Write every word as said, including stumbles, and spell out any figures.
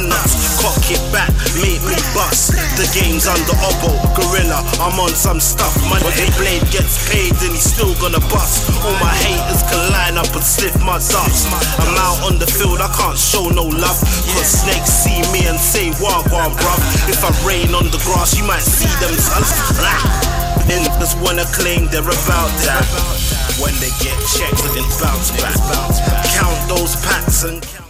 gun nuts. Cock it back, make me bust. The game's under Obo, Gorilla, I'm on some stuff. Money Blade gets paid and he's still gonna bust. All my haters can line up and sniff my dust. I'm out on the field, I can't show no love, cause snakes see me and say wagwan bruv. If I rain on the grass you might see them sons. Niggas wanna claim they're about that. When they get checked then bounce back. Count those packs and